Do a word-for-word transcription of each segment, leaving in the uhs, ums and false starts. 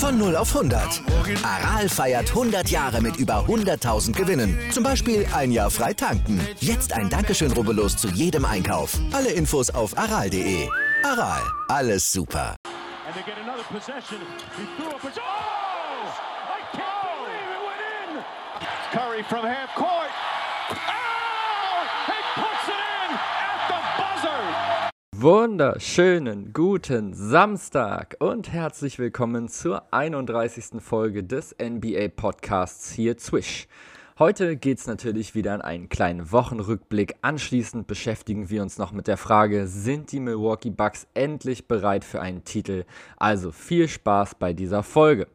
Von null auf hundert. Aral feiert hundert Jahre mit über hunderttausend Gewinnen. Zum Beispiel ein Jahr frei tanken. Jetzt ein Dankeschön, rubbellos zu jedem Einkauf. Alle Infos auf aral punkt de. Aral, alles super. Curry from half court. Oh! He puts it in at the buzzer. Wunderschönen guten Samstag und herzlich willkommen zur einunddreißigsten Folge des N B A-Podcasts hier Swish. Heute geht es natürlich wieder an einen kleinen Wochenrückblick. Anschließend beschäftigen wir uns noch mit der Frage, sind die Milwaukee Bucks endlich bereit für einen Titel? Also viel Spaß bei dieser Folge.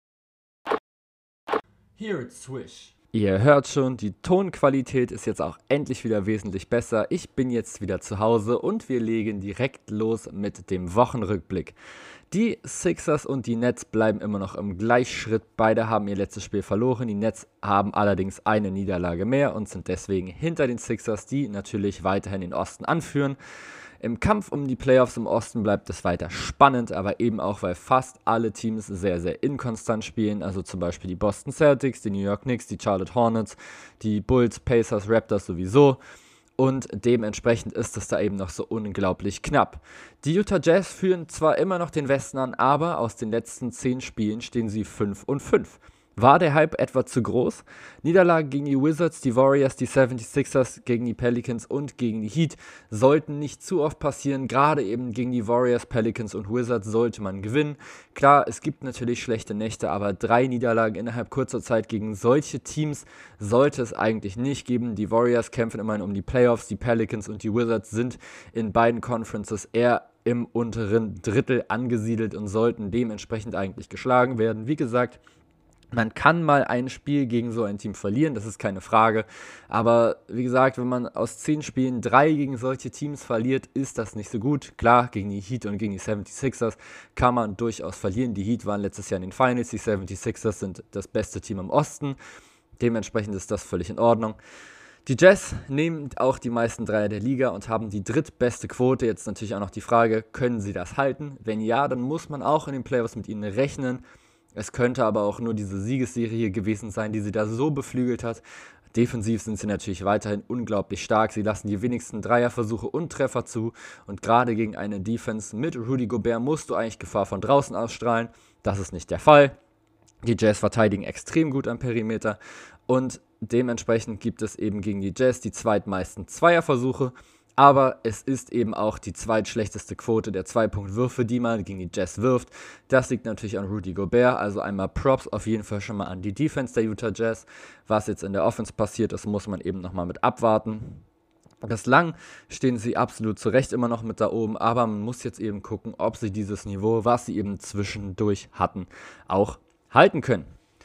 Here at Swish. Ihr hört schon, die Tonqualität ist jetzt auch endlich wieder wesentlich besser. Ich bin jetzt wieder zu Hause und wir legen direkt los mit dem Wochenrückblick. Die Sixers und die Nets bleiben immer noch im Gleichschritt. Beide haben ihr letztes Spiel verloren. Die Nets haben allerdings eine Niederlage mehr und sind deswegen hinter den Sixers, die natürlich weiterhin den Osten anführen. Im Kampf um die Playoffs im Osten bleibt es weiter spannend, aber eben auch, weil fast alle Teams sehr, sehr inkonstant spielen. Also zum Beispiel die Boston Celtics, die New York Knicks, die Charlotte Hornets, die Bulls, Pacers, Raptors sowieso. Und dementsprechend ist es da eben noch so unglaublich knapp. Die Utah Jazz führen zwar immer noch den Westen an, aber aus den letzten zehn Spielen stehen sie fünf und fünf. War der Hype etwa zu groß? Niederlagen gegen die Wizards, die Warriors, die seventy-sixers, gegen die Pelicans und gegen die Heat sollten nicht zu oft passieren. Gerade eben gegen die Warriors, Pelicans und Wizards sollte man gewinnen. Klar, es gibt natürlich schlechte Nächte, aber drei Niederlagen innerhalb kurzer Zeit gegen solche Teams sollte es eigentlich nicht geben. Die Warriors kämpfen immerhin um die Playoffs, die Pelicans und die Wizards sind in beiden Conferences eher im unteren Drittel angesiedelt und sollten dementsprechend eigentlich geschlagen werden. Wie gesagt, man kann mal ein Spiel gegen so ein Team verlieren, das ist keine Frage. Aber wie gesagt, wenn man aus zehn Spielen drei gegen solche Teams verliert, ist das nicht so gut. Klar, gegen die Heat und gegen die seventy-sixers kann man durchaus verlieren. Die Heat waren letztes Jahr in den Finals, die seventy-sixers sind das beste Team im Osten. Dementsprechend ist das völlig in Ordnung. Die Jazz nehmen auch die meisten Dreier der Liga und haben die drittbeste Quote. Jetzt natürlich auch noch die Frage, können sie das halten? Wenn ja, dann muss man auch in den Playoffs mit ihnen rechnen. Es könnte aber auch nur diese Siegesserie gewesen sein, die sie da so beflügelt hat. Defensiv sind sie natürlich weiterhin unglaublich stark. Sie lassen die wenigsten Dreierversuche und Treffer zu. Und gerade gegen eine Defense mit Rudy Gobert musst du eigentlich Gefahr von draußen ausstrahlen. Das ist nicht der Fall. Die Jazz verteidigen extrem gut am Perimeter. Und dementsprechend gibt es eben gegen die Jazz die zweitmeisten Zweierversuche. Aber es ist eben auch die zweitschlechteste Quote der Zwei-Punkt-Würfe, die man gegen die Jazz wirft. Das liegt natürlich an Rudy Gobert, also einmal Props auf jeden Fall schon mal an die Defense der Utah Jazz. Was jetzt in der Offense passiert ist, muss man eben nochmal mit abwarten. Bislang stehen sie absolut zu Recht immer noch mit da oben, aber man muss jetzt eben gucken, ob sie dieses Niveau, was sie eben zwischendurch hatten, auch halten können.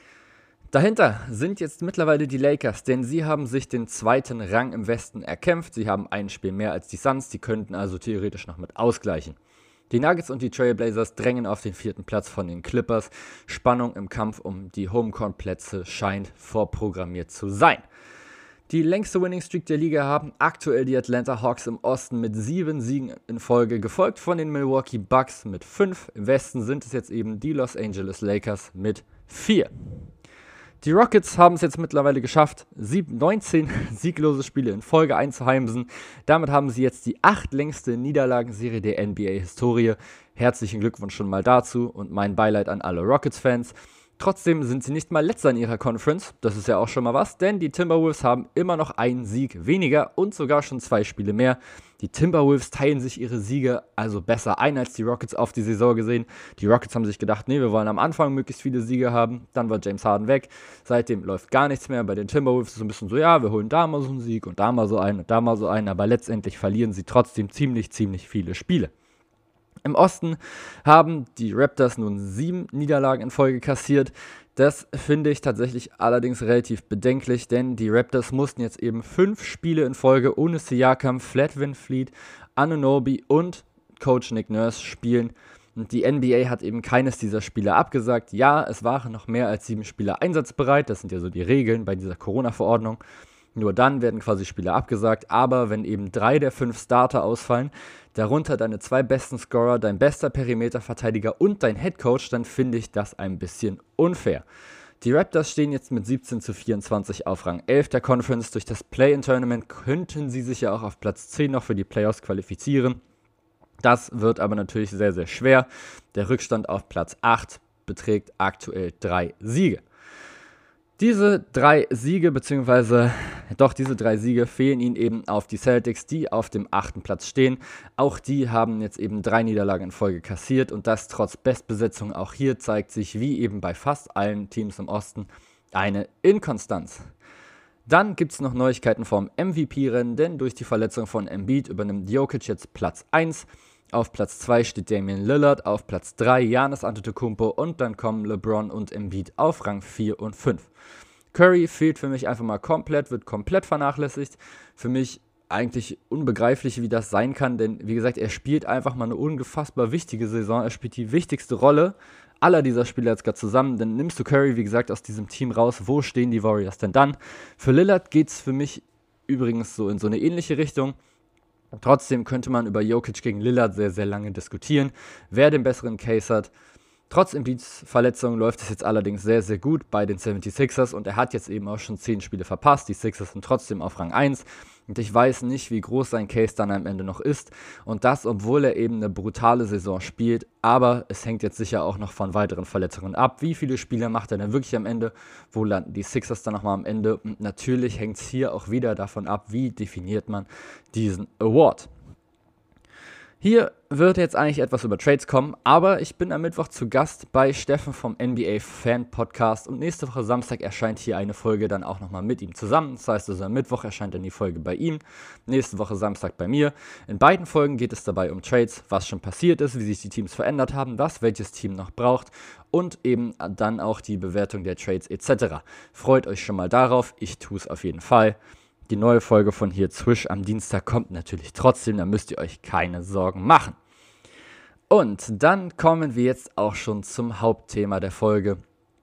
Dahinter sind jetzt mittlerweile die Lakers, denn sie haben sich den zweiten Rang im Westen erkämpft. Sie haben ein Spiel mehr als die Suns, die könnten also theoretisch noch mit ausgleichen. Die Nuggets und die Trailblazers drängen auf den vierten Platz von den Clippers. Spannung im Kampf um die Homecourt-Plätze scheint vorprogrammiert zu sein. Die längste Winning-Streak der Liga haben aktuell die Atlanta Hawks im Osten mit sieben Siegen in Folge, gefolgt von den Milwaukee Bucks mit fünf. Im Westen sind es jetzt eben die Los Angeles Lakers mit vier. Die Rockets haben es jetzt mittlerweile geschafft, neunzehn sieglose Spiele in Folge einzuheimsen. Damit haben sie jetzt die achtlängste Niederlagenserie der N B A-Historie. Herzlichen Glückwunsch schon mal dazu und mein Beileid an alle Rockets-Fans. Trotzdem sind sie nicht mal letzter in ihrer Conference, das ist ja auch schon mal was, denn die Timberwolves haben immer noch einen Sieg weniger und sogar schon zwei Spiele mehr. Die Timberwolves teilen sich ihre Siege also besser ein als die Rockets auf die Saison gesehen. Die Rockets haben sich gedacht, nee, wir wollen am Anfang möglichst viele Siege haben, dann war James Harden weg, seitdem läuft gar nichts mehr. Bei den Timberwolves ist es ein bisschen so, ja, wir holen da mal so einen Sieg und da mal so einen und da mal so einen, aber letztendlich verlieren sie trotzdem ziemlich, ziemlich viele Spiele. Im Osten haben die Raptors nun sieben Niederlagen in Folge kassiert. Das finde ich tatsächlich allerdings relativ bedenklich, denn die Raptors mussten jetzt eben fünf Spiele in Folge ohne Siakam, Fred VanVleet, Anunoby und Coach Nick Nurse spielen. Und die N B A hat eben keines dieser Spiele abgesagt. Ja, es waren noch mehr als sieben Spieler einsatzbereit. Das sind ja so die Regeln bei dieser Corona-Verordnung. Nur dann werden quasi Spiele abgesagt, aber wenn eben drei der fünf Starter ausfallen, darunter deine zwei besten Scorer, dein bester Perimeterverteidiger und dein Headcoach, dann finde ich das ein bisschen unfair. Die Raptors stehen jetzt mit siebzehn zu vierundzwanzig auf Rang elf der Conference. Durch das Play-in-Tournament könnten sie sich ja auch auf Platz zehn noch für die Playoffs qualifizieren. Das wird aber natürlich sehr, sehr schwer. Der Rückstand auf Platz acht beträgt aktuell drei Siege. Diese drei Siege, beziehungsweise doch diese drei Siege fehlen ihnen eben auf die Celtics, die auf dem achten Platz stehen. Auch die haben jetzt eben drei Niederlagen in Folge kassiert und das trotz Bestbesetzung. Auch hier zeigt sich, wie eben bei fast allen Teams im Osten, eine Inkonstanz. Dann gibt es noch Neuigkeiten vom M V P-Rennen, denn durch die Verletzung von Embiid übernimmt Jokic jetzt Platz eins. Auf Platz zwei steht Damian Lillard, auf Platz drei Giannis Antetokounmpo und dann kommen LeBron und Embiid auf Rang vier und fünf. Curry fehlt für mich einfach mal komplett, wird komplett vernachlässigt. Für mich eigentlich unbegreiflich, wie das sein kann, denn wie gesagt, er spielt einfach mal eine unfassbar wichtige Saison. Er spielt die wichtigste Rolle aller dieser Spieler jetzt gerade zusammen. Dann nimmst du Curry, wie gesagt, aus diesem Team raus. Wo stehen die Warriors denn dann? Für Lillard geht es für mich übrigens so in so eine ähnliche Richtung. Trotzdem könnte man über Jokic gegen Lillard sehr, sehr lange diskutieren, wer den besseren Case hat. Trotz Embiids Verletzung läuft es jetzt allerdings sehr, sehr gut bei den seventy-sixers und er hat jetzt eben auch schon zehn Spiele verpasst. Die Sixers sind trotzdem auf Rang eins und ich weiß nicht, wie groß sein Case dann am Ende noch ist. Und das, obwohl er eben eine brutale Saison spielt, aber es hängt jetzt sicher auch noch von weiteren Verletzungen ab. Wie viele Spiele macht er denn wirklich am Ende? Wo landen die Sixers dann nochmal am Ende? Und natürlich hängt es hier auch wieder davon ab, wie definiert man diesen Award. Hier wird jetzt eigentlich etwas über Trades kommen, aber ich bin am Mittwoch zu Gast bei Steffen vom N B A Fan Podcast und nächste Woche Samstag erscheint hier eine Folge dann auch nochmal mit ihm zusammen. Das heißt also am Mittwoch erscheint dann die Folge bei ihm, nächste Woche Samstag bei mir. In beiden Folgen geht es dabei um Trades, was schon passiert ist, wie sich die Teams verändert haben, was welches Team noch braucht und eben dann auch die Bewertung der Trades et cetera. Freut euch schon mal darauf, ich tue es auf jeden Fall. Die neue Folge von hier Zwisch am Dienstag kommt natürlich trotzdem, da müsst ihr euch keine Sorgen machen. Und dann kommen wir jetzt auch schon zum Hauptthema der Folge.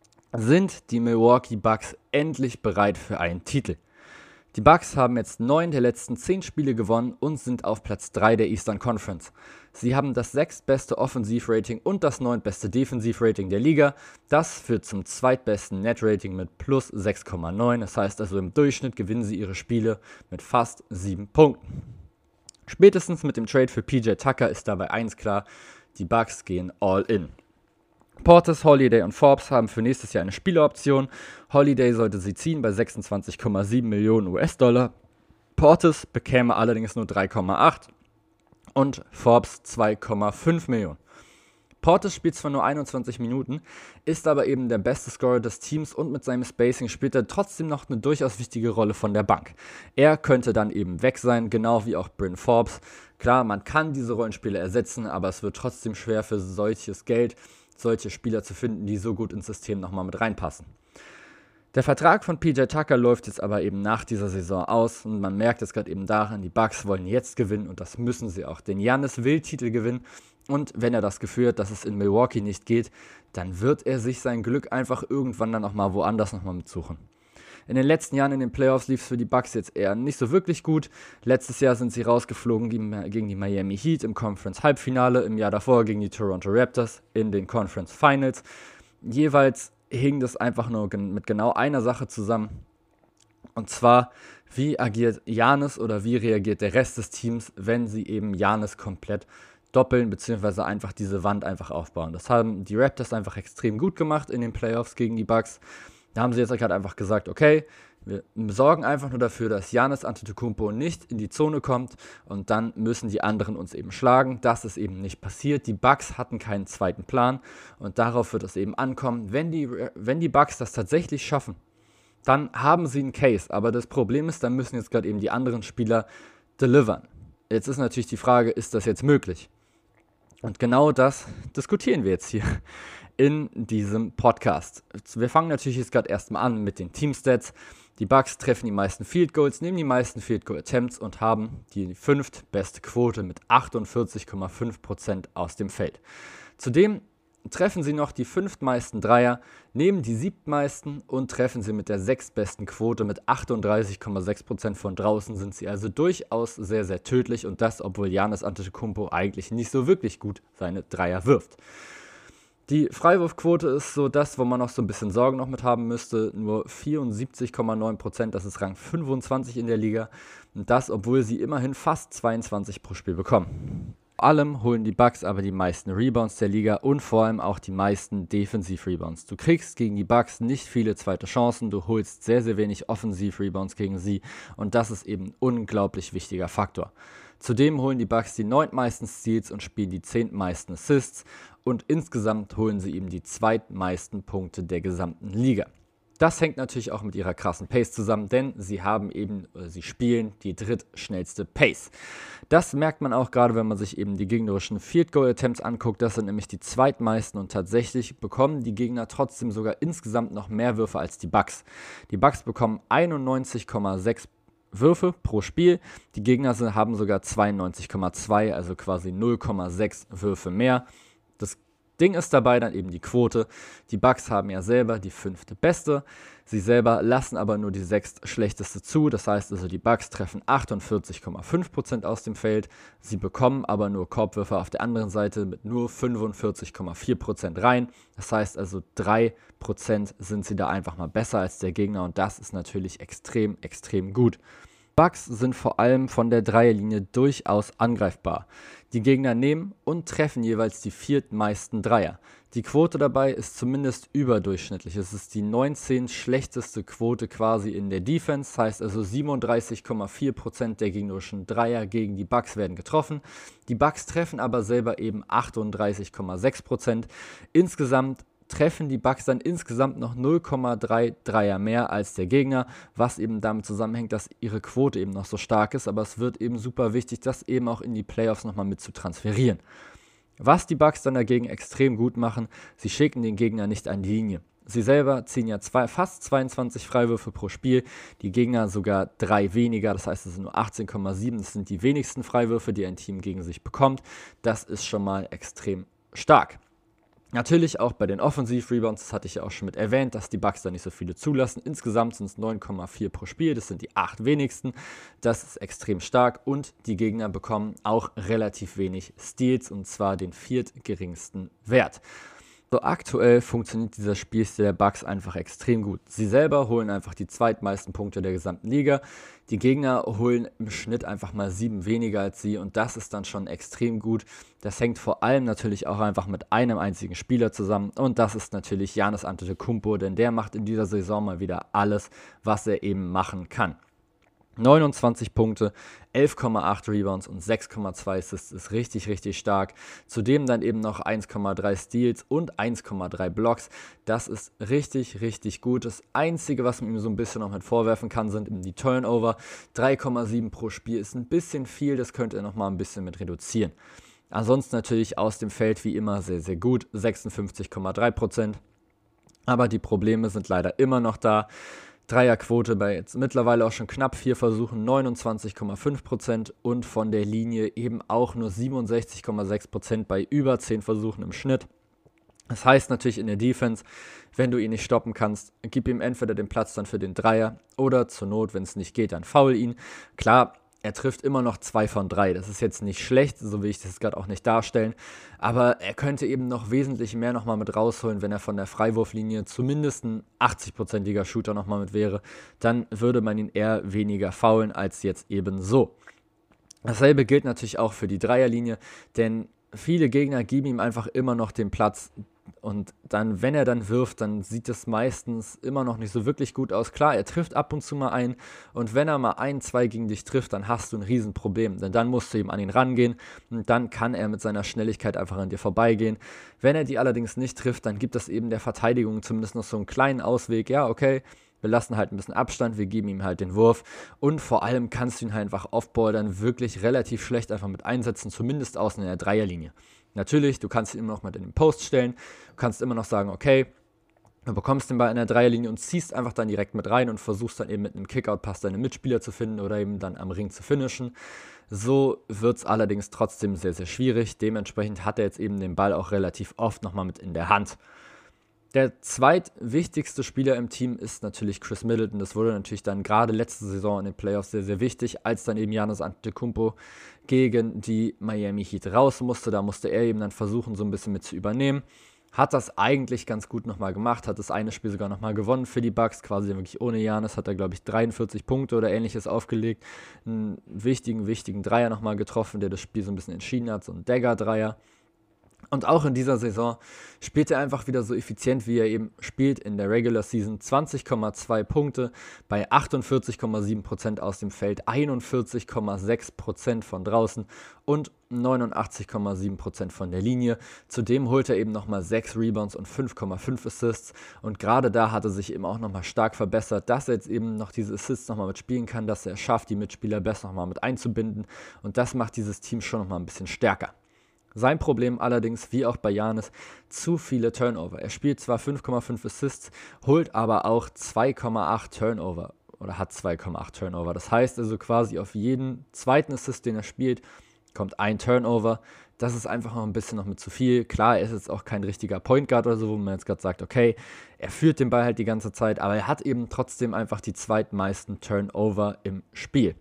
Sind die Milwaukee Bucks endlich bereit für einen Titel? Die Bucks haben jetzt neun der letzten zehn Spiele gewonnen und sind auf Platz drei der Eastern Conference. Sie haben das sechstbeste Offensivrating und das neuntbeste Defensivrating der Liga. Das führt zum zweitbesten Netrating mit plus sechs Komma neun. Das heißt also im Durchschnitt gewinnen sie ihre Spiele mit fast sieben Punkten. Spätestens mit dem Trade für P J Tucker ist dabei eins klar, die Bucks gehen all in. Portis, Holiday und Forbes haben für nächstes Jahr eine Spieleroption. Holiday sollte sie ziehen bei sechsundzwanzig Komma sieben Millionen U S-Dollar. Portis bekäme allerdings nur drei Komma acht und Forbes zwei Komma fünf Millionen. Portis spielt zwar nur einundzwanzig Minuten, ist aber eben der beste Scorer des Teams und mit seinem Spacing spielt er trotzdem noch eine durchaus wichtige Rolle von der Bank. Er könnte dann eben weg sein, genau wie auch Bryn Forbes. Klar, man kann diese Rollenspiele ersetzen, aber es wird trotzdem schwer für solches Geld, solche Spieler zu finden, die so gut ins System nochmal mit reinpassen. Der Vertrag von P J Tucker läuft jetzt aber eben nach dieser Saison aus und man merkt es gerade eben daran, die Bucks wollen jetzt gewinnen und das müssen sie auch. Denn Giannis will Titel gewinnen und wenn er das Gefühl hat, dass es in Milwaukee nicht geht, dann wird er sich sein Glück einfach irgendwann dann auch mal woanders nochmal mitsuchen. In den letzten Jahren in den Playoffs lief es für die Bucks jetzt eher nicht so wirklich gut. Letztes Jahr sind sie rausgeflogen gegen die Miami Heat im Conference-Halbfinale, im Jahr davor gegen die Toronto Raptors in den Conference Finals. Jeweils hing das einfach nur mit genau einer Sache zusammen. Und zwar, wie agiert Giannis oder wie reagiert der Rest des Teams, wenn sie eben Giannis komplett doppeln, beziehungsweise einfach diese Wand einfach aufbauen. Das haben die Raptors einfach extrem gut gemacht in den Playoffs gegen die Bucks. Da haben sie jetzt gerade einfach gesagt, okay, wir sorgen einfach nur dafür, dass Giannis Antetokounmpo nicht in die Zone kommt und dann müssen die anderen uns eben schlagen. Das ist eben nicht passiert. Die Bucks hatten keinen zweiten Plan und darauf wird es eben ankommen. Wenn die, wenn die Bucks das tatsächlich schaffen, dann haben sie einen Case. Aber das Problem ist, dann müssen jetzt gerade eben die anderen Spieler delivern. Jetzt ist natürlich die Frage, ist das jetzt möglich? Und genau das diskutieren wir jetzt hier in diesem Podcast. Wir fangen natürlich jetzt gerade erstmal an mit den Teamstats. Die Bucks treffen die meisten Field Goals, nehmen die meisten Field Goal Attempts und haben die fünftbeste Quote mit achtundvierzig Komma fünf Prozent aus dem Feld. Zudem treffen sie noch die fünftmeisten Dreier, nehmen die siebtmeisten und treffen sie mit der sechstbesten Quote mit achtunddreißig Komma sechs Prozent von draußen, sind sie also durchaus sehr, sehr tödlich und das, obwohl Giannis Antetokounmpo eigentlich nicht so wirklich gut seine Dreier wirft. Die Freiwurfquote ist so das, wo man noch so ein bisschen Sorgen noch mit haben müsste, nur vierundsiebzig Komma neun Prozent, das ist Rang fünfundzwanzig in der Liga und das, obwohl sie immerhin fast zweiundzwanzig pro Spiel bekommen. Vor allem holen die Bucks aber die meisten Rebounds der Liga und vor allem auch die meisten Defensiv-Rebounds. Du kriegst gegen die Bucks nicht viele zweite Chancen, du holst sehr, sehr wenig Offensiv-Rebounds gegen sie und das ist eben ein unglaublich wichtiger Faktor. Zudem holen die Bucks die neuntmeisten Steals und spielen die zehntmeisten Assists und insgesamt holen sie eben die zweitmeisten Punkte der gesamten Liga. Das hängt natürlich auch mit ihrer krassen Pace zusammen, denn sie haben eben, sie spielen die drittschnellste Pace. Das merkt man auch gerade, wenn man sich eben die gegnerischen Field Goal Attempts anguckt. Das sind nämlich die zweitmeisten und tatsächlich bekommen die Gegner trotzdem sogar insgesamt noch mehr Würfe als die Bucks. Die Bucks bekommen einundneunzig Komma sechs Würfe pro Spiel, die Gegner haben sogar zweiundneunzig Komma zwei, also quasi null Komma sechs Würfe mehr. Das Ding ist dabei dann eben die Quote. Die Bucks haben ja selber die fünfte beste. Sie selber lassen aber nur die sechst schlechteste zu. Das heißt also, die Bucks treffen achtundvierzig Komma fünf Prozent aus dem Feld. Sie bekommen aber nur Korbwürfe auf der anderen Seite mit nur fünfundvierzig Komma vier Prozent rein. Das heißt also, drei Prozent sind sie da einfach mal besser als der Gegner und das ist natürlich extrem, extrem gut. Bucks sind vor allem von der Dreierlinie durchaus angreifbar. Die Gegner nehmen und treffen jeweils die viertmeisten Dreier. Die Quote dabei ist zumindest überdurchschnittlich. Es ist die neunzehn schlechteste Quote quasi in der Defense. Das heißt also siebenunddreißig Komma vier Prozent der gegnerischen Dreier gegen die Bucks werden getroffen. Die Bucks treffen aber selber eben achtunddreißig Komma sechs Prozent. Insgesamt treffen die Bucks dann insgesamt noch null Komma drei Dreier mehr als der Gegner, was eben damit zusammenhängt, dass ihre Quote eben noch so stark ist, aber es wird eben super wichtig, das eben auch in die Playoffs nochmal mit zu transferieren. Was die Bucks dann dagegen extrem gut machen, sie schicken den Gegner nicht an die Linie. Sie selber ziehen ja zwei, fast zweiundzwanzig Freiwürfe pro Spiel, die Gegner sogar drei weniger, das heißt es sind nur achtzehn Komma sieben, das sind die wenigsten Freiwürfe, die ein Team gegen sich bekommt. Das ist schon mal extrem stark. Natürlich auch bei den Offensiv-Rebounds, das hatte ich ja auch schon mit erwähnt, dass die Bucks da nicht so viele zulassen. Insgesamt sind es neun Komma vier pro Spiel, das sind die acht wenigsten. Das ist extrem stark und die Gegner bekommen auch relativ wenig Steals und zwar den viertgeringsten Wert. So aktuell funktioniert dieser Spielstil der Bucks einfach extrem gut. Sie selber holen einfach die zweitmeisten Punkte der gesamten Liga. Die Gegner holen im Schnitt einfach mal sieben weniger als sie und das ist dann schon extrem gut. Das hängt vor allem natürlich auch einfach mit einem einzigen Spieler zusammen und das ist natürlich Giannis Antetokounmpo, denn der macht in dieser Saison mal wieder alles, was er eben machen kann. neunundzwanzig Punkte, elf Komma acht Rebounds und sechs Komma zwei Assists ist richtig, richtig stark. Zudem dann eben noch eins Komma drei Steals und eins Komma drei Blocks. Das ist richtig, richtig gut. Das Einzige, was man ihm so ein bisschen noch mit vorwerfen kann, sind eben die Turnover. drei Komma sieben pro Spiel ist ein bisschen viel, das könnte er nochmal ein bisschen mit reduzieren. Ansonsten natürlich aus dem Feld wie immer sehr, sehr gut, sechsundfünfzig Komma drei Prozent. Aber die Probleme sind leider immer noch da. Dreierquote bei jetzt mittlerweile auch schon knapp vier Versuchen, neunundzwanzig Komma fünf Prozent und von der Linie eben auch nur siebenundsechzig Komma sechs Prozent bei über zehn Versuchen im Schnitt. Das heißt natürlich in der Defense, wenn du ihn nicht stoppen kannst, gib ihm entweder den Platz dann für den Dreier oder zur Not, wenn es nicht geht, dann foul ihn. Klar, er trifft immer noch zwei von drei. Das ist jetzt nicht schlecht, so will ich das gerade auch nicht darstellen. Aber er könnte eben noch wesentlich mehr nochmal mit rausholen, wenn er von der Freiwurflinie zumindest ein achtzig-prozentiger Shooter nochmal mit wäre. Dann würde man ihn eher weniger foulen als jetzt eben so. Dasselbe gilt natürlich auch für die Dreierlinie, denn viele Gegner geben ihm einfach immer noch den Platz. Und dann, wenn er dann wirft, dann sieht es meistens immer noch nicht so wirklich gut aus. Klar, er trifft ab und zu mal ein und wenn er mal ein, zwei gegen dich trifft, dann hast du ein Riesenproblem, denn dann musst du ihm an ihn rangehen und dann kann er mit seiner Schnelligkeit einfach an dir vorbeigehen. Wenn er die allerdings nicht trifft, dann gibt es eben der Verteidigung zumindest noch so einen kleinen Ausweg. Ja, okay, wir lassen halt ein bisschen Abstand, wir geben ihm halt den Wurf und vor allem kannst du ihn halt einfach Offball dann wirklich relativ schlecht einfach mit einsetzen, zumindest außen in der Dreierlinie. Natürlich, du kannst ihn immer noch mal in den Post stellen, du kannst immer noch sagen, okay, Du bekommst den Ball in der Dreierlinie und ziehst einfach dann direkt mit rein und versuchst dann eben mit einem Kickout-Pass deine Mitspieler zu finden oder eben dann am Ring zu finishen. So wird es allerdings trotzdem sehr, sehr schwierig. Dementsprechend hat er jetzt eben den Ball auch relativ oft nochmal mit in der Hand. Der zweitwichtigste Spieler im Team ist natürlich Chris Middleton. Das wurde natürlich dann gerade letzte Saison in den Playoffs sehr, sehr wichtig, als dann eben Giannis Antetokounmpo gegen die Miami Heat raus musste. Da musste er eben dann versuchen, so ein bisschen mit zu übernehmen. Hat das eigentlich ganz gut nochmal gemacht, hat das eine Spiel sogar nochmal gewonnen für die Bucks, quasi wirklich ohne Giannis, hat er, glaube ich, dreiundvierzig Punkte oder ähnliches aufgelegt, einen wichtigen, wichtigen Dreier nochmal getroffen, der das Spiel so ein bisschen entschieden hat, so ein Dagger-Dreier. Und auch in dieser Saison spielt er einfach wieder so effizient, wie er eben spielt in der Regular Season. zwanzig Komma zwei Punkte bei achtundvierzig Komma sieben Prozent aus dem Feld, einundvierzig Komma sechs Prozent von draußen und neunundachtzig Komma sieben Prozent von der Linie. Zudem holt er eben nochmal sechs Rebounds und fünf Komma fünf Assists. Und gerade da hat er sich eben auch nochmal stark verbessert, dass er jetzt eben noch diese Assists nochmal mitspielen kann, dass er es schafft, die Mitspieler besser nochmal mit einzubinden. Und das macht dieses Team schon nochmal ein bisschen stärker. Sein Problem allerdings, wie auch bei Giannis, zu viele Turnover. Er spielt zwar fünf Komma fünf Assists, holt aber auch zwei Komma acht Turnover oder hat zwei Komma acht Turnover. Das heißt also quasi auf jeden zweiten Assist, den er spielt, kommt ein Turnover. Das ist einfach noch ein bisschen noch mit zu viel. Klar, er ist jetzt auch kein richtiger Point Guard oder so, wo man jetzt gerade sagt, okay, er führt den Ball halt die ganze Zeit, aber er hat eben trotzdem einfach die zweitmeisten Turnover im Spiel.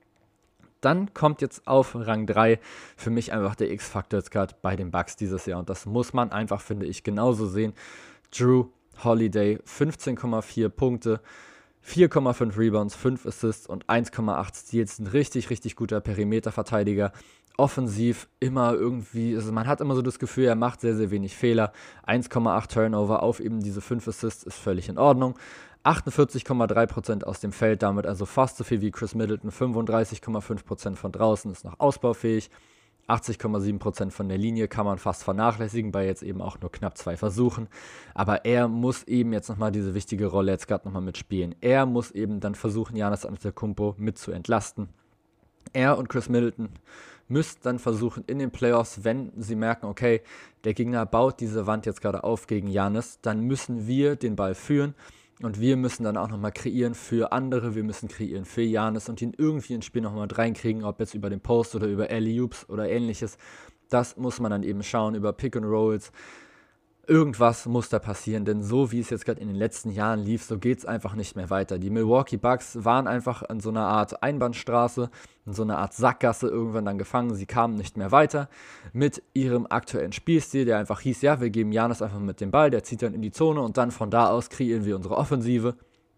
Dann kommt jetzt auf Rang drei für mich einfach der X-Faktor jetzt gerade bei den Bucks dieses Jahr. Und das muss man einfach, finde ich, genauso sehen. Jrue Holiday, fünfzehn Komma vier Punkte, vier Komma fünf Rebounds, fünf Assists und eins Komma acht Steals. Ein richtig, richtig guter Perimeterverteidiger. Offensiv immer irgendwie, also man hat immer so das Gefühl, er macht sehr, sehr wenig Fehler. eins Komma acht Turnover auf eben diese fünf Assists ist völlig in Ordnung. achtundvierzig Komma drei Prozent aus dem Feld, damit also fast so viel wie Chris Middleton. fünfunddreißig Komma fünf Prozent von draußen ist noch ausbaufähig. achtzig Komma sieben Prozent von der Linie kann man fast vernachlässigen, bei jetzt eben auch nur knapp zwei Versuchen. Aber er muss eben jetzt nochmal diese wichtige Rolle jetzt gerade nochmal mitspielen. Er muss eben dann versuchen, Giannis Antetokounmpo mit zu entlasten. Er und Chris Middleton müssen dann versuchen in den Playoffs, wenn sie merken, okay, der Gegner baut diese Wand jetzt gerade auf gegen Giannis, dann müssen wir den Ball führen. Und wir müssen dann auch nochmal kreieren für andere, wir müssen kreieren für Giannis und ihn irgendwie ins Spiel nochmal mit reinkriegen, ob jetzt über den Post oder über Alley-Oops oder ähnliches. Das muss man dann eben schauen, über Pick-and-Rolls. Irgendwas muss da passieren, denn so wie es jetzt gerade in den letzten Jahren lief, so geht es einfach nicht mehr weiter. Die Milwaukee Bucks waren einfach an so einer Art Einbahnstraße, in so einer Art Sackgasse irgendwann dann gefangen. Sie kamen nicht mehr weiter mit ihrem aktuellen Spielstil, der einfach hieß, ja, wir geben Giannis einfach mit dem Ball, der zieht dann in die Zone und dann von da aus kreieren wir unsere Offensive.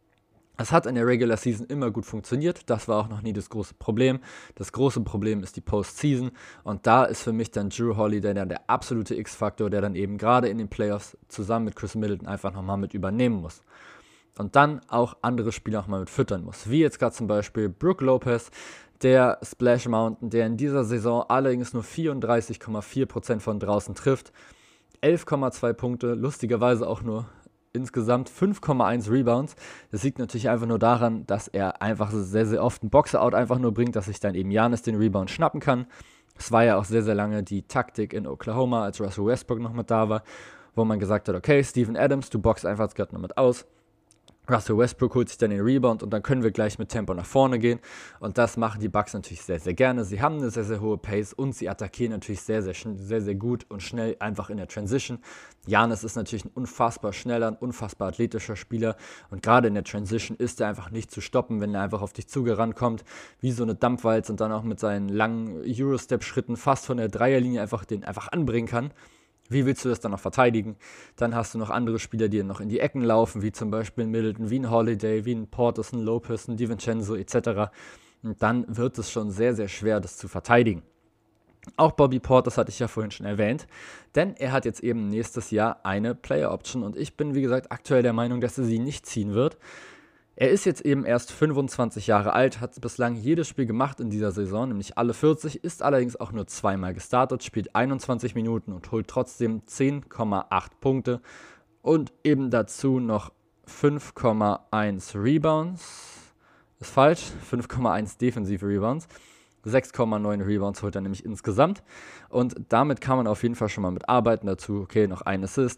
Es hat in der Regular Season immer gut funktioniert, das war auch noch nie das große Problem. Das große Problem ist die Postseason und da ist für mich dann Jrue Holiday dann der absolute X-Faktor, der dann eben gerade in den Playoffs zusammen mit Chris Middleton einfach nochmal mit übernehmen muss. Und dann auch andere Spieler auch mal mit füttern muss, wie jetzt gerade zum Beispiel Brook Lopez, der Splash Mountain, der in dieser Saison allerdings nur vierunddreißig Komma vier Prozent von draußen trifft, elf Komma zwei Punkte, lustigerweise auch nur insgesamt fünf Komma eins Rebounds. Das liegt natürlich einfach nur daran, dass er einfach sehr, sehr oft einen Boxer-Out einfach nur bringt, dass sich dann eben Giannis den Rebound schnappen kann. Es war ja auch sehr, sehr lange die Taktik in Oklahoma, als Russell Westbrook noch mit da war, wo man gesagt hat, okay, Steven Adams, du boxst einfach jetzt gerade noch mit aus. Russell Westbrook holt sich dann den Rebound und dann können wir gleich mit Tempo nach vorne gehen. Und das machen die Bucks natürlich sehr, sehr gerne. Sie haben eine sehr, sehr hohe Pace und sie attackieren natürlich sehr, sehr, sehr, sehr gut und schnell einfach in der Transition. Giannis ist natürlich ein unfassbar schneller, ein unfassbar athletischer Spieler und gerade in der Transition ist er einfach nicht zu stoppen, wenn er einfach auf dich zugerannt kommt, wie so eine Dampfwalze und dann auch mit seinen langen Eurostep-Schritten fast von der Dreierlinie einfach den einfach anbringen kann. Wie willst du das dann noch verteidigen? Dann hast du noch andere Spieler, die noch in die Ecken laufen, wie zum Beispiel Middleton, wie ein Holiday, wie ein Portis, ein Lopez, ein DiVincenzo et cetera. Und dann wird es schon sehr, sehr schwer, das zu verteidigen. Auch Bobby Portis hatte ich ja vorhin schon erwähnt, denn er hat jetzt eben nächstes Jahr eine Player Option und ich bin, wie gesagt, aktuell der Meinung, dass er sie nicht ziehen wird. Er ist jetzt eben erst fünfundzwanzig Jahre alt, hat bislang jedes Spiel gemacht in dieser Saison, nämlich alle vierzig, ist allerdings auch nur zweimal gestartet, spielt einundzwanzig Minuten und holt trotzdem zehn Komma acht Punkte und eben dazu noch fünf Komma eins Rebounds, ist falsch, fünf Komma eins defensive Rebounds. sechs Komma neun Rebounds holt er nämlich insgesamt und damit kann man auf jeden Fall schon mal mitarbeiten. Dazu, okay, noch ein Assist,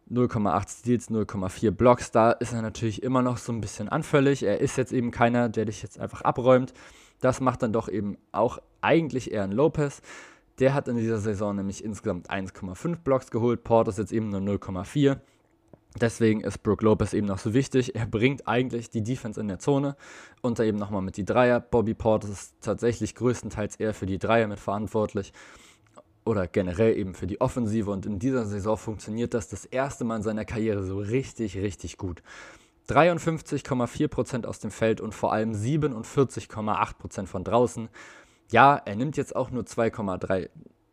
null Komma acht Steals, null Komma vier Blocks, da ist er natürlich immer noch so ein bisschen anfällig. Er ist jetzt eben keiner, der dich jetzt einfach abräumt. Das macht dann doch eben auch eigentlich eher ein Lopez. Der hat in dieser Saison nämlich insgesamt eins Komma fünf Blocks geholt, Portis jetzt eben nur null Komma vier. Deswegen ist Brook Lopez eben noch so wichtig. Er bringt eigentlich die Defense in der Zone und da eben nochmal mit die Dreier. Bobby Portis ist tatsächlich größtenteils eher für die Dreier mit verantwortlich oder generell eben für die Offensive und in dieser Saison funktioniert das das erste Mal in seiner Karriere so richtig, richtig gut. dreiundfünfzig Komma vier Prozent aus dem Feld und vor allem siebenundvierzig Komma acht Prozent von draußen. Ja, er nimmt jetzt auch nur zwei Komma drei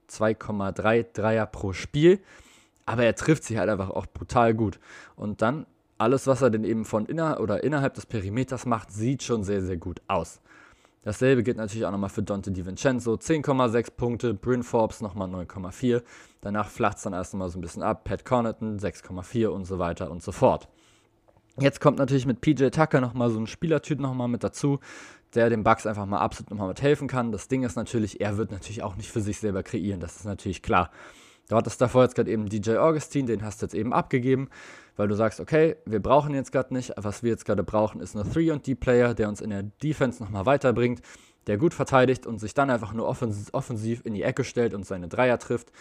Dreier pro Spiel, aber er trifft sie halt einfach auch brutal gut. Und dann alles, was er denn eben von inner- oder innerhalb des Perimeters macht, sieht schon sehr, sehr gut aus. Dasselbe gilt natürlich auch nochmal für Donte DiVincenzo, zehn Komma sechs Punkte, Bryn Forbes nochmal neun Komma vier, danach flacht es dann erst nochmal so ein bisschen ab, Pat Connaughton sechs Komma vier und so weiter und so fort. Jetzt kommt natürlich mit P J Tucker nochmal so ein Spielertyp nochmal mit dazu, der dem Bucks einfach mal absolut nochmal mit helfen kann. Das Ding ist natürlich, er wird natürlich auch nicht für sich selber kreieren, das ist natürlich klar. Du hattest davor jetzt gerade eben D J Augustin, den hast du jetzt eben abgegeben, weil du sagst, okay, wir brauchen jetzt gerade nicht, was wir jetzt gerade brauchen, ist ein drei und D-Player, der uns in der Defense nochmal weiterbringt, der gut verteidigt und sich dann einfach nur offens- offensiv in die Ecke stellt und seine Dreier trifft.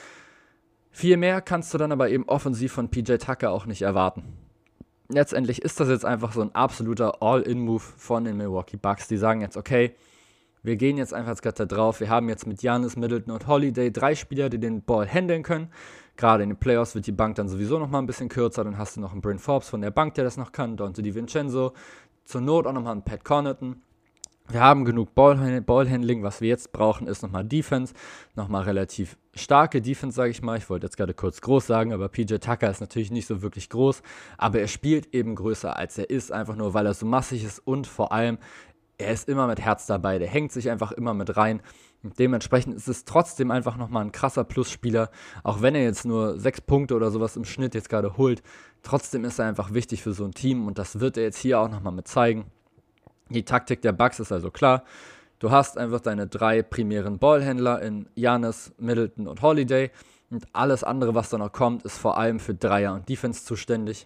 Viel mehr kannst du dann aber eben offensiv von P J Tucker auch nicht erwarten. Letztendlich ist das jetzt einfach so ein absoluter All-In-Move von den Milwaukee Bucks, die sagen jetzt, okay, wir gehen jetzt einfach jetzt gerade da drauf. Wir haben jetzt mit Giannis, Middleton und Holiday drei Spieler, die den Ball handeln können. Gerade in den Playoffs wird die Bank dann sowieso nochmal ein bisschen kürzer. Dann hast du noch einen Bryn Forbes von der Bank, der das noch kann. Donte DiVincenzo. Zur Not auch nochmal einen Pat Connaughton. Wir haben genug Ball- Ballhandling. Was wir jetzt brauchen, ist nochmal Defense. Nochmal relativ starke Defense, sage ich mal. Ich wollte jetzt gerade kurz groß sagen, aber P J Tucker ist natürlich nicht so wirklich groß. Aber er spielt eben größer, als er ist. Einfach nur, weil er so massig ist und vor allem er ist immer mit Herz dabei, der hängt sich einfach immer mit rein. Und dementsprechend ist es trotzdem einfach nochmal ein krasser Plusspieler. Auch wenn er jetzt nur sechs Punkte oder sowas im Schnitt jetzt gerade holt, trotzdem ist er einfach wichtig für so ein Team und das wird er jetzt hier auch nochmal mit zeigen. Die Taktik der Bucks ist also klar. Du hast einfach deine drei primären Ballhändler in Giannis, Middleton und Holiday und alles andere, was da noch kommt, ist vor allem für Dreier und Defense zuständig.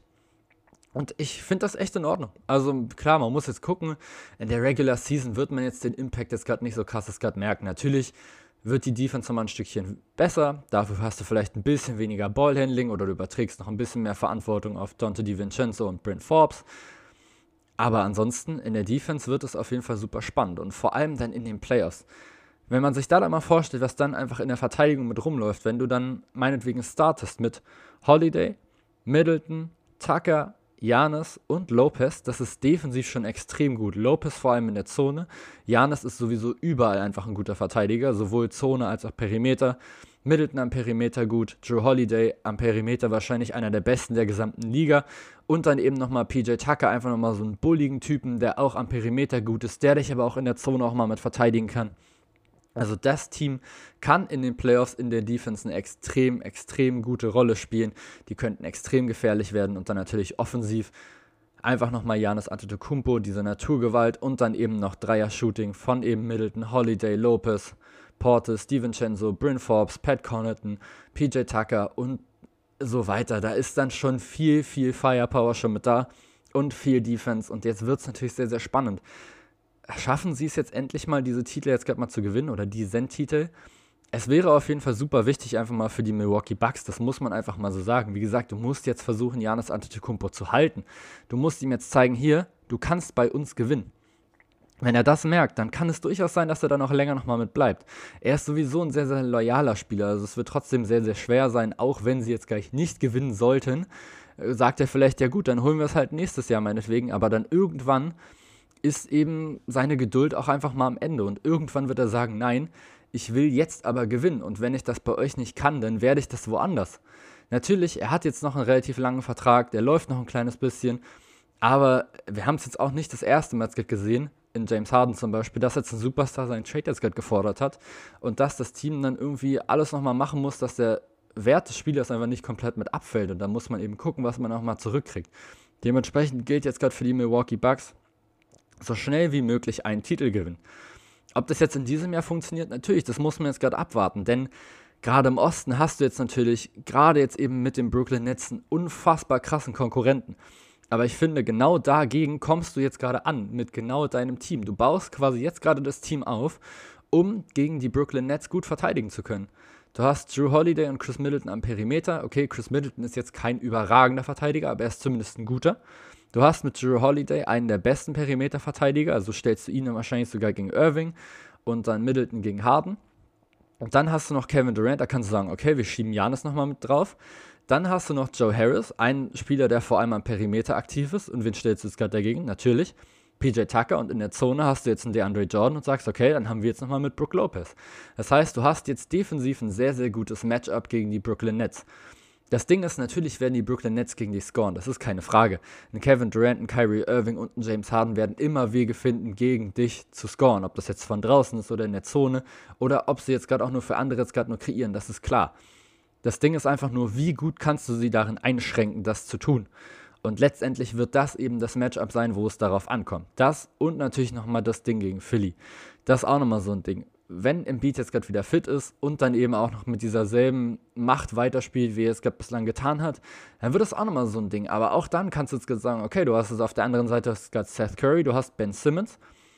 Und ich finde das echt in Ordnung. Also klar, man muss jetzt gucken, in der Regular Season wird man jetzt den Impact jetzt gerade nicht so krass gerade merken. Natürlich wird die Defense nochmal ein Stückchen besser, dafür hast du vielleicht ein bisschen weniger Ballhandling oder du überträgst noch ein bisschen mehr Verantwortung auf Donte DiVincenzo und Bryn Forbes. Aber ansonsten, in der Defense wird es auf jeden Fall super spannend und vor allem dann in den Playoffs. Wenn man sich da dann mal vorstellt, was dann einfach in der Verteidigung mit rumläuft, wenn du dann meinetwegen startest mit Holiday, Middleton, Tucker, Giannis und Lopez, das ist defensiv schon extrem gut. Lopez vor allem in der Zone. Giannis ist sowieso überall einfach ein guter Verteidiger, sowohl Zone als auch Perimeter. Middleton am Perimeter gut, Drew Holiday am Perimeter wahrscheinlich einer der besten der gesamten Liga. Und dann eben nochmal P J Tucker, einfach nochmal so einen bulligen Typen, der auch am Perimeter gut ist, der dich aber auch in der Zone auch mal mit verteidigen kann. Also das Team kann in den Playoffs in der Defense eine extrem, extrem gute Rolle spielen. Die könnten extrem gefährlich werden und dann natürlich offensiv einfach nochmal Giannis Antetokounmpo, diese Naturgewalt und dann eben noch Dreier-Shooting von eben Middleton, Holiday, Lopez, Portis, DiVincenzo, Bryn Forbes, Pat Connaughton, P J Tucker und so weiter. Da ist dann schon viel, viel Firepower schon mit da und viel Defense und jetzt wird es natürlich sehr, sehr spannend. Schaffen sie es jetzt endlich mal, diese Titel jetzt gerade mal zu gewinnen oder diesen Titel? Es wäre auf jeden Fall super wichtig, einfach mal für die Milwaukee Bucks, das muss man einfach mal so sagen. Wie gesagt, du musst jetzt versuchen, Giannis Antetokounmpo zu halten. Du musst ihm jetzt zeigen, hier, du kannst bei uns gewinnen. Wenn er das merkt, dann kann es durchaus sein, dass er dann auch länger nochmal mit bleibt. Er ist sowieso ein sehr, sehr loyaler Spieler, also es wird trotzdem sehr, sehr schwer sein, auch wenn sie jetzt gleich nicht gewinnen sollten, sagt er vielleicht, ja gut, dann holen wir es halt nächstes Jahr meinetwegen, aber dann irgendwann ist eben seine Geduld auch einfach mal am Ende und irgendwann wird er sagen, nein, ich will jetzt aber gewinnen und wenn ich das bei euch nicht kann, dann werde ich das woanders. Natürlich, er hat jetzt noch einen relativ langen Vertrag, der läuft noch ein kleines bisschen, aber wir haben es jetzt auch nicht das erste Mal jetzt gesehen, in James Harden zum Beispiel, dass jetzt ein Superstar seinen Trade jetzt gerade gefordert hat und dass das Team dann irgendwie alles nochmal machen muss, dass der Wert des Spielers einfach nicht komplett mit abfällt und da muss man eben gucken, was man auch mal zurückkriegt. Dementsprechend gilt jetzt gerade für die Milwaukee Bucks, so schnell wie möglich einen Titel gewinnen. Ob das jetzt in diesem Jahr funktioniert, natürlich, das muss man jetzt gerade abwarten, denn Gerade im Osten hast du jetzt natürlich, gerade jetzt eben mit den Brooklyn Nets, einen unfassbar krassen Konkurrenten. Aber ich finde, genau dagegen kommst du jetzt gerade an, mit genau deinem Team. Du baust quasi jetzt gerade das Team auf, um gegen die Brooklyn Nets gut verteidigen zu können. Du hast Jrue Holiday und Chris Middleton am Perimeter. Okay, Chris Middleton ist jetzt kein überragender Verteidiger, aber er ist zumindest ein guter. Du hast mit Jrue Holiday einen der besten Perimeter-Verteidiger, also stellst du ihn dann wahrscheinlich sogar gegen Irving und dann Middleton gegen Harden. Und dann hast du noch Kevin Durant, da kannst du sagen, okay, wir schieben Giannis nochmal mit drauf. Dann hast du noch Joe Harris, einen Spieler, der vor allem am Perimeter aktiv ist. Und wen stellst du jetzt gerade dagegen? Natürlich P J Tucker. Und in der Zone hast du jetzt einen DeAndre Jordan und sagst, okay, dann haben wir jetzt nochmal mit Brook Lopez. Das heißt, du hast jetzt defensiv ein sehr, sehr gutes Matchup gegen die Brooklyn Nets. Das Ding ist, natürlich werden die Brooklyn Nets gegen dich scoren, das ist keine Frage. Ein Kevin Durant, ein Kyrie Irving und ein James Harden werden immer Wege finden, gegen dich zu scoren. Ob das jetzt von draußen ist oder in der Zone oder ob sie jetzt gerade auch nur für andere jetzt gerade nur kreieren, das ist klar. Das Ding ist einfach nur, wie gut kannst du sie darin einschränken, das zu tun. Und letztendlich wird das eben das Matchup sein, wo es darauf ankommt. Das und natürlich nochmal das Ding gegen Philly. Das ist auch nochmal so ein Ding. Wenn Embiid jetzt gerade wieder fit ist und dann eben auch noch mit dieser selben Macht weiterspielt, wie er es gerade bislang getan hat, dann wird das auch nochmal so ein Ding. Aber auch dann kannst du jetzt sagen, okay, du hast es auf der anderen Seite gerade Seth Curry, du hast Ben Simmons.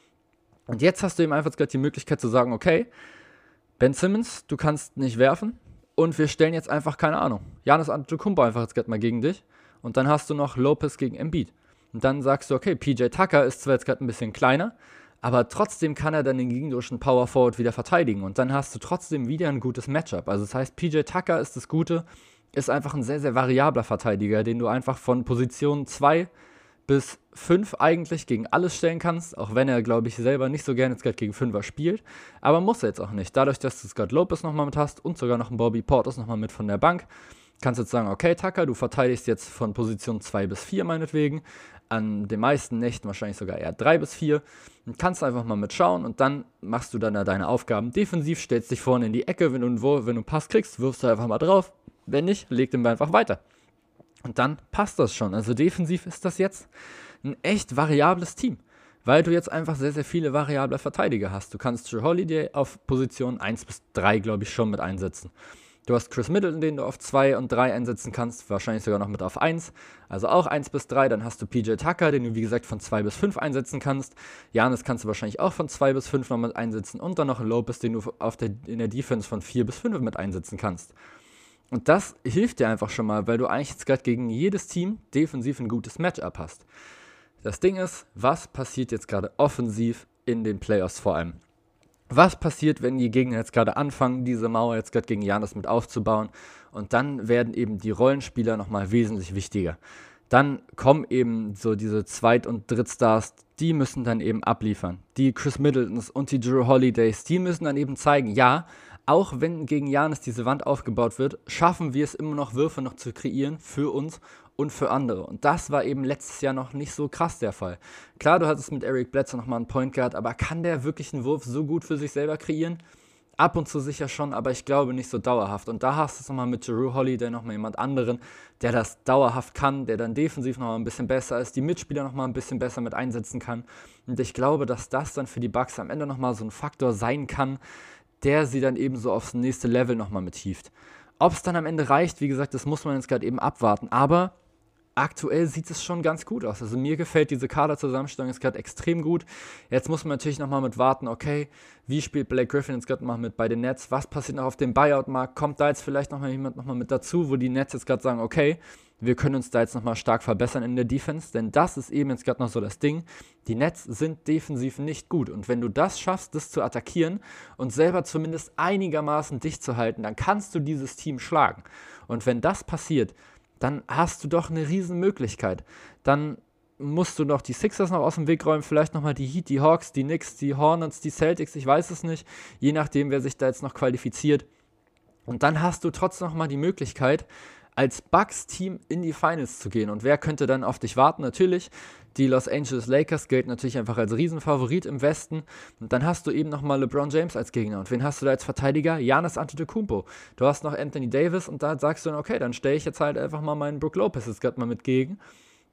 Und jetzt hast du eben einfach gerade die Möglichkeit zu sagen, okay, Ben Simmons, du kannst nicht werfen. Und wir stellen jetzt einfach, keine Ahnung, Giannis Antetokounmpo einfach jetzt gerade mal gegen dich. Und dann hast du noch Lopez gegen Embiid. Und dann sagst du, okay, P J Tucker ist zwar jetzt gerade ein bisschen kleiner, aber trotzdem kann er dann den gegnerischen Power Forward wieder verteidigen. Und dann hast du trotzdem wieder ein gutes Matchup. Also das heißt, P J Tucker ist das Gute, ist einfach ein sehr, sehr variabler Verteidiger, den du einfach von Position zwei bis fünf eigentlich gegen alles stellen kannst, auch wenn er, glaube ich, selber nicht so gerne jetzt gerade gegen Fünfer spielt, aber muss er jetzt auch nicht. Dadurch, dass du Scott Lopez nochmal mit hast und sogar noch einen Bobby Portis nochmal mit von der Bank, kannst du jetzt sagen, okay, Tucker, du verteidigst jetzt von Position zwei bis vier meinetwegen, an den meisten Nächten wahrscheinlich sogar eher drei bis vier, und kannst einfach mal mitschauen und dann machst du dann deine Aufgaben defensiv, stellst dich vorne in die Ecke, wenn du einen, wenn du einen Pass kriegst, wirfst du einfach mal drauf, wenn nicht, leg den Ball einfach weiter. Und dann passt das schon. Also defensiv ist das jetzt ein echt variables Team, weil du jetzt einfach sehr, sehr viele variable Verteidiger hast. Du kannst Jrue Holiday auf Position eins bis drei, glaube ich, schon mit einsetzen. Du hast Chris Middleton, den du auf zwei und drei einsetzen kannst, wahrscheinlich sogar noch mit auf eins, also auch eins bis drei. Dann hast du P J Tucker, den du wie gesagt von zwei bis fünf einsetzen kannst. Giannis kannst du wahrscheinlich auch von zwei bis fünf noch mit einsetzen und dann noch Lopez, den du auf der, in der Defense von vier bis fünf mit einsetzen kannst. Und das hilft dir einfach schon mal, weil du eigentlich jetzt gerade gegen jedes Team defensiv ein gutes Matchup hast. Das Ding ist, was passiert jetzt gerade offensiv in den Playoffs vor allem? Was passiert, wenn die Gegner jetzt gerade anfangen, diese Mauer jetzt gerade gegen Giannis mit aufzubauen? Und dann werden eben die Rollenspieler nochmal wesentlich wichtiger. Dann kommen eben so diese Zweit- und Drittstars, die müssen dann eben abliefern. Die Chris Middletons und die Jrue Holidays, die müssen dann eben zeigen, ja, auch wenn gegen Giannis diese Wand aufgebaut wird, schaffen wir es immer noch, Würfe noch zu kreieren für uns und für andere. Und das war eben letztes Jahr noch nicht so krass der Fall. Klar, du hattest mit Eric Bledsoe nochmal einen Point Guard, aber kann der wirklich einen Wurf so gut für sich selber kreieren? Ab und zu sicher schon, aber ich glaube nicht so dauerhaft. Und da hast du es nochmal mit Jrue Holiday nochmal jemand anderen, der das dauerhaft kann, der dann defensiv nochmal ein bisschen besser ist, die Mitspieler nochmal ein bisschen besser mit einsetzen kann. Und ich glaube, dass das dann für die Bucks am Ende nochmal so ein Faktor sein kann, der sie dann eben so aufs nächste Level nochmal mithieft. Ob es dann am Ende reicht, wie gesagt, das muss man jetzt gerade eben abwarten. Aber aktuell sieht es schon ganz gut aus. Also mir gefällt diese Kaderzusammenstellung jetzt gerade extrem gut. Jetzt muss man natürlich nochmal mit warten, okay, wie spielt Blake Griffin jetzt gerade mal mit bei den Nets? Was passiert noch auf dem Buyout-Markt? Kommt da jetzt vielleicht nochmal jemand nochmal mit dazu, wo die Nets jetzt gerade sagen, okay, wir können uns da jetzt nochmal stark verbessern in der Defense, denn das ist eben jetzt gerade noch so das Ding. Die Nets sind defensiv nicht gut und wenn du das schaffst, das zu attackieren und selber zumindest einigermaßen dicht zu halten, dann kannst du dieses Team schlagen. Und wenn das passiert, dann hast du doch eine riesen Möglichkeit. Dann musst du noch die Sixers noch aus dem Weg räumen, vielleicht nochmal die Heat, die Hawks, die Knicks, die Hornets, die Celtics, ich weiß es nicht, je nachdem, wer sich da jetzt noch qualifiziert. Und dann hast du trotzdem nochmal die Möglichkeit, als Bucks-Team in die Finals zu gehen. Und wer könnte dann auf dich warten? Natürlich, die Los Angeles Lakers gelten natürlich einfach als Riesenfavorit im Westen. Und dann hast du eben nochmal LeBron James als Gegner. Und wen hast du da als Verteidiger? Giannis Antetokounmpo. Du hast noch Anthony Davis und da sagst du dann, okay, dann stelle ich jetzt halt einfach mal meinen Brook Lopez jetzt gerade mal mit gegen.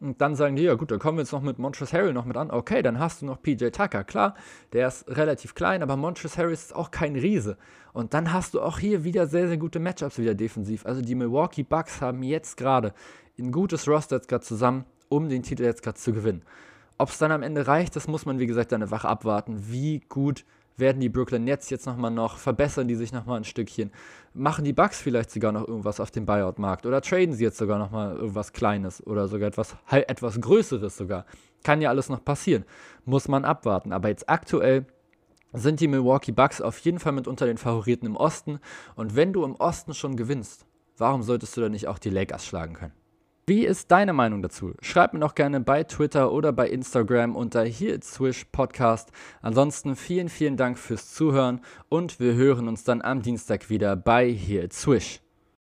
Und dann sagen die, ja gut, dann kommen wir jetzt noch mit Montrezl Harrell noch mit an. Okay, dann hast du noch P J Tucker. Klar, der ist relativ klein, aber Montrezl Harrell ist auch kein Riese. Und dann hast du auch hier wieder sehr, sehr gute Matchups wieder defensiv. Also die Milwaukee Bucks haben jetzt gerade ein gutes Roster jetzt gerade zusammen, um den Titel jetzt gerade zu gewinnen. Ob es dann am Ende reicht, das muss man, wie gesagt, dann einfach abwarten. Wie gut werden die Brooklyn Nets jetzt nochmal noch, verbessern die sich nochmal ein Stückchen, machen die Bucks vielleicht sogar noch irgendwas auf dem Buyout-Markt oder traden sie jetzt sogar nochmal irgendwas Kleines oder sogar etwas, halt etwas Größeres sogar. Kann ja alles noch passieren, muss man abwarten. Aber jetzt aktuell sind die Milwaukee Bucks auf jeden Fall mit unter den Favoriten im Osten. Und wenn du im Osten schon gewinnst, warum solltest du dann nicht auch die Lakers schlagen können? Wie ist deine Meinung dazu? Schreib mir doch gerne bei Twitter oder bei Instagram unter Here It's Swish Podcast. Ansonsten vielen, vielen Dank fürs Zuhören und wir hören uns dann am Dienstag wieder bei Here It's Swish.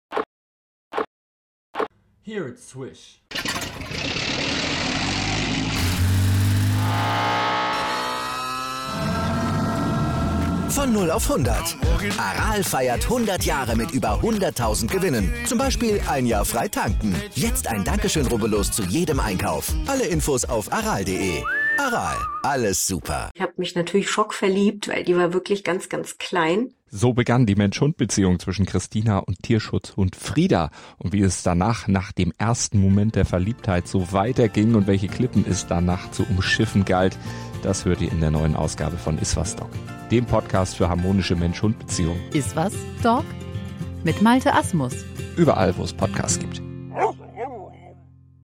Here It's Swish. Von null auf hundert. Aral feiert hundert Jahre mit über hunderttausend Gewinnen. Zum Beispiel ein Jahr frei tanken. Jetzt ein Dankeschön, rubbellos zu jedem Einkauf. Alle Infos auf aral punkt de. Aral, alles super. Ich habe mich natürlich schockverliebt, weil die war wirklich ganz, ganz klein. So begann die Mensch-Hund-Beziehung zwischen Christina und Tierschutzhund Frieda. Und wie es danach, nach dem ersten Moment der Verliebtheit, so weiterging und welche Klippen es danach zu umschiffen galt, das hört ihr in der neuen Ausgabe von Iswas Dog, dem Podcast für harmonische Mensch-Hund-Beziehungen. Iswas Dog? Mit Malte Asmus. Überall, wo es Podcasts gibt.